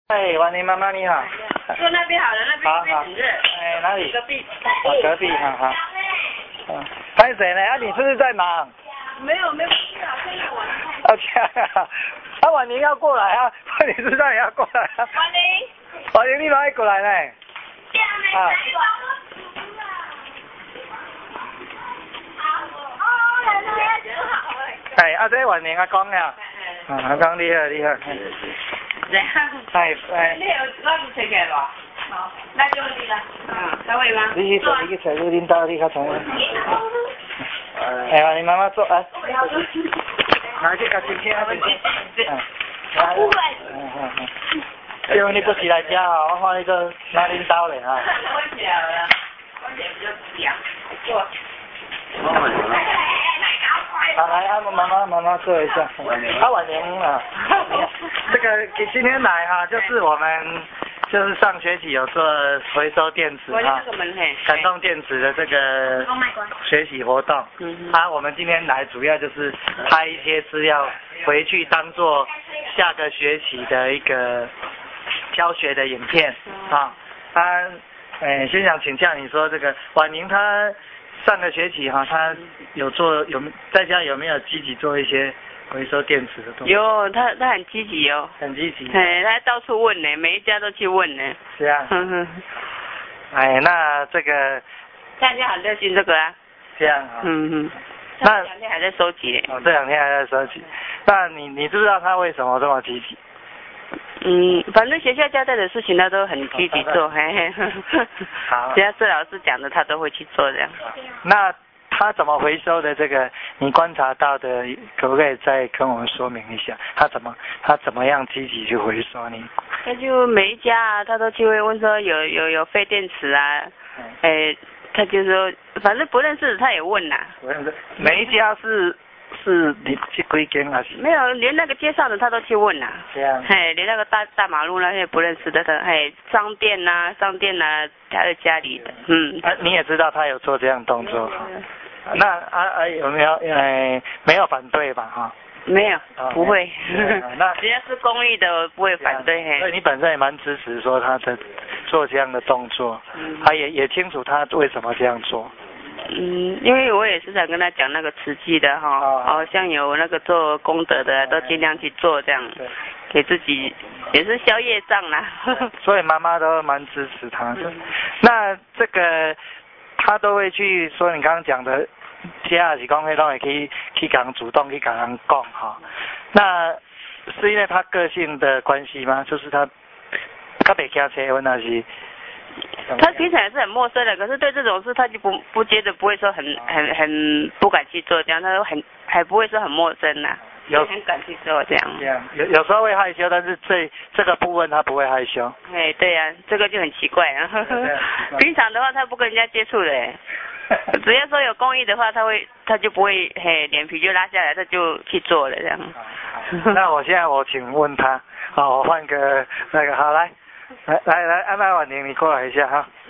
哎，婉玲妈妈你好。 坐那边好了，那边很热。 哎，哪里？ 隔壁。 隔壁，好。拍谁呢？啊，你是不是在忙？ 没有，现在我来。 哦，这样啊。啊，婉玲要过来啊，你知道你要过来啊。婉玲，你哪里过来呢？啊。哎，啊，这婉玲啊讲呀。啊，讲你好，你好。哎。 你有攞住食嘅咯？好，那就你啦。稍微吗？ 你去找领导，你较聪明。哎，婉玲妈妈坐啊。拿去甲先生啊，因为你不是来家哦，我看你都拿领导嘞哈。 我晓啦，我也比较强。坐。 好，来，啊，妈妈坐一下。啊，婉玲啊，这个今天来哈，就是我们就是上学期有做回收电子哈，感动电子的这个学习活动。啊，我们今天来主要就是拍一些资料回去当做下个学期的一个教学的影片啊。先想请教你说这个婉玲她上个学期哈，他有在家有没有积极做一些回收电池的东西？ 有，他很积极哦。 很积极。 哎，他到处问呢，每一家都去问呢。 是啊。哎，那这个。 大家很热心这个啊。 这样啊。 那这2天还在收集。 哦，这2天还在收集。那你知不知道他为什么这么积极？ 反正学校交代的事情他都很积极做， 好。 只要是老师讲的，他都会去做这样。 那他怎么回收的？这个你观察到的，可不可以再跟我们说明一下？他怎么样积极去回收呢？ 他就每一家啊，他都去会问说有废电池啊，他就说反正不认识他也问啦。 不认识，每一家是你去归间还是？ 没有，连那个街上的他都去问啦。 这样。 连那个大马路那些不认识的，商店呐，他的家里的， 你也知道他有做这样动作。那有没有没有反对吧哈？ 没有，不会。 那只要是公益的，我不会反对。 所以你本身也蛮支持说他的做这样的动作，他也清楚他为什么这样做。 因为我也是想跟他讲那个慈济的哈，像有那个做功德的，都尽量去做这样，给自己也是消业障啦。 所以妈妈都蛮支持他的。那这个他都会去说你刚刚讲的，家是讲迄拢会去跟人主动去跟人讲哈。那是因为他个性的关系吗？就是他袂骑车，或者是？ 他平常也是很陌生的，可是对这种事他就不接着不会说很不敢去做这样，他都还不会说很陌生呐，很敢去做这样。 这样有时候会害羞，但是这个部分他不会害羞。 对呀，这个就很奇怪啊。平常的话他不跟人家接触的，只要说有公益的话，他就不会脸皮就拉下来，他就去做了这样。 那我请问他，我换个那个好来，安排婉玲你过来一下哈。